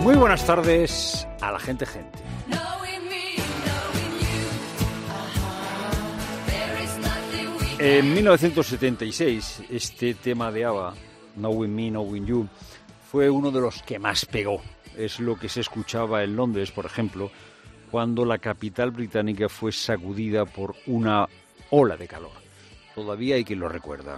Muy buenas tardes a la gente. En 1976, este tema de ABBA, Knowing Me, Knowing You, fue uno de los que más pegó. Es lo que se escuchaba en Londres, por ejemplo, cuando la capital británica fue sacudida por una ola de calor. Todavía hay quien lo recuerda.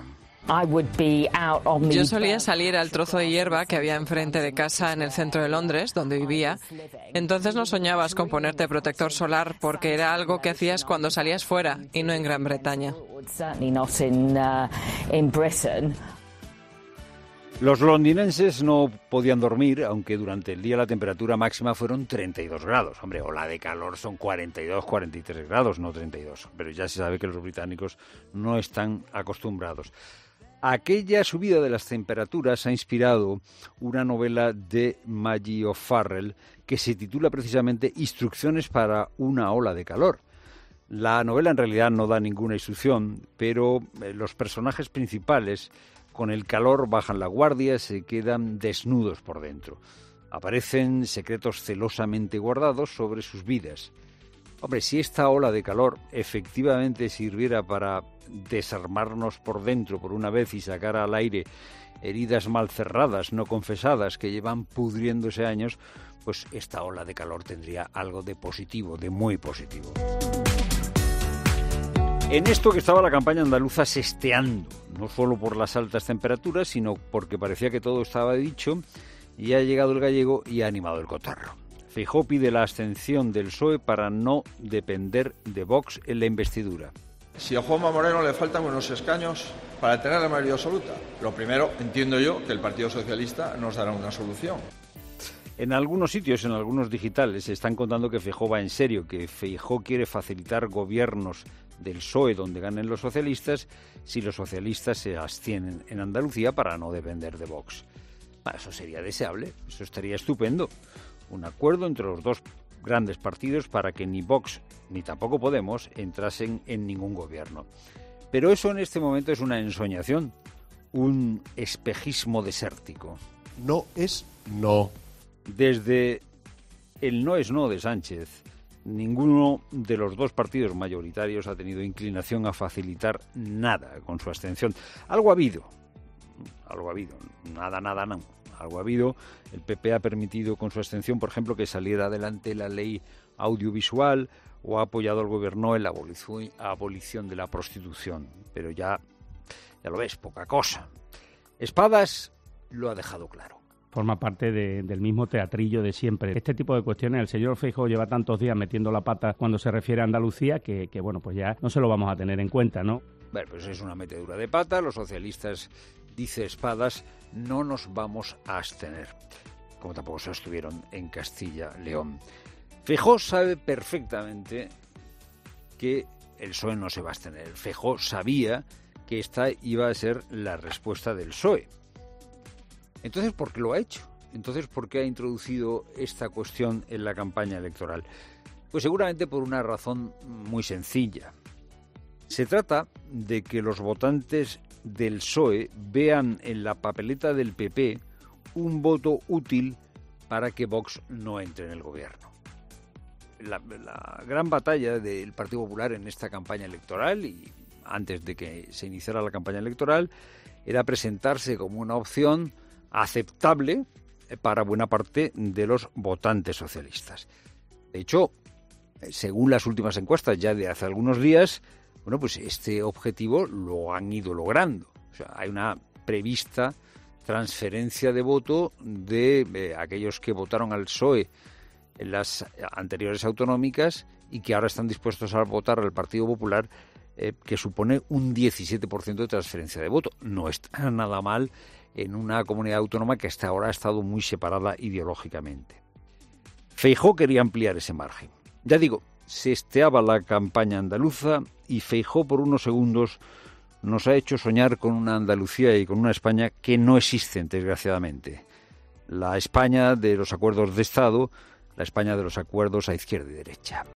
Yo solía salir al trozo de hierba que había enfrente de casa en el centro de Londres, donde vivía. Entonces no soñabas con ponerte protector solar porque era algo que hacías cuando salías fuera y no en Gran Bretaña. Los londinenses no podían dormir, aunque durante el día la temperatura máxima fueron 32 grados. Hombre, ola de calor son 42, 43 grados, no 32. Pero ya se sabe que los británicos no están acostumbrados. Aquella subida de las temperaturas ha inspirado una novela de Maggie O'Farrell que se titula precisamente Instrucciones para una ola de calor. La novela en realidad no da ninguna instrucción, pero los personajes principales con el calor bajan la guardia, se quedan desnudos por dentro. Aparecen secretos celosamente guardados sobre sus vidas. Hombre, si esta ola de calor efectivamente sirviera para desarmarnos por dentro por una vez y sacar al aire heridas mal cerradas, no confesadas, que llevan pudriéndose años, pues esta ola de calor tendría algo de positivo, de muy positivo. En esto que estaba la campaña andaluza sesteando, no solo por las altas temperaturas, sino porque parecía que todo estaba dicho, y ha llegado el gallego y ha animado el cotarro. Feijóo pide la abstención del PSOE para no depender de Vox en la investidura. Si a Juanma Moreno le faltan unos escaños para tener la mayoría absoluta, lo primero, entiendo yo, que el Partido Socialista nos dará una solución. En algunos sitios, en algunos digitales, se están contando que Feijóo va en serio, que Feijóo quiere facilitar gobiernos del PSOE donde ganen los socialistas si los socialistas se abstienen en Andalucía para no depender de Vox. Eso sería deseable, eso estaría estupendo. Un acuerdo entre los dos grandes partidos para que ni Vox ni tampoco Podemos entrasen en ningún gobierno. Pero eso en este momento es una ensoñación, un espejismo desértico. No es no. Desde el no es no de Sánchez, ninguno de los dos partidos mayoritarios ha tenido inclinación a facilitar nada con su abstención. Algo ha habido, nada, no. Algo ha habido. El PP ha permitido con su abstención, por ejemplo, que saliera adelante la ley audiovisual o ha apoyado al gobierno en la abolición de la prostitución. Pero ya lo ves, poca cosa. Espadas lo ha dejado claro. Forma parte del mismo teatrillo de siempre. Este tipo de cuestiones, el señor Feijóo lleva tantos días metiendo la pata cuando se refiere a Andalucía que bueno, pues ya no se lo vamos a tener en cuenta, ¿no? Bueno, pues es una metedura de pata. Los socialistas, dice Espadas, no nos vamos a abstener, como tampoco se abstuvieron en Castilla-León. Feijóo sabe perfectamente que el PSOE no se va a abstener. Feijóo sabía que esta iba a ser la respuesta del PSOE. Entonces, ¿por qué lo ha hecho? Entonces, ¿por qué ha introducido esta cuestión en la campaña electoral? Pues seguramente por una razón muy sencilla. Se trata de que los votantes del PSOE vean en la papeleta del PP un voto útil para que Vox no entre en el gobierno. La gran batalla del Partido Popular en esta campaña electoral y antes de que se iniciara la campaña electoral era presentarse como una opción aceptable para buena parte de los votantes socialistas. De hecho, según las últimas encuestas ya de hace algunos días, bueno, pues este objetivo lo han ido logrando. O sea, hay una prevista transferencia de voto de aquellos que votaron al PSOE en las anteriores autonómicas y que ahora están dispuestos a votar al Partido Popular, que supone un 17% de transferencia de voto. No está nada mal en una comunidad autónoma que hasta ahora ha estado muy separada ideológicamente. Feijóo quería ampliar ese margen. Ya digo, se esteaba la campaña andaluza y Feijóo por unos segundos nos ha hecho soñar con una Andalucía y con una España que no existen, desgraciadamente. La España de los acuerdos de Estado, la España de los acuerdos a izquierda y derecha.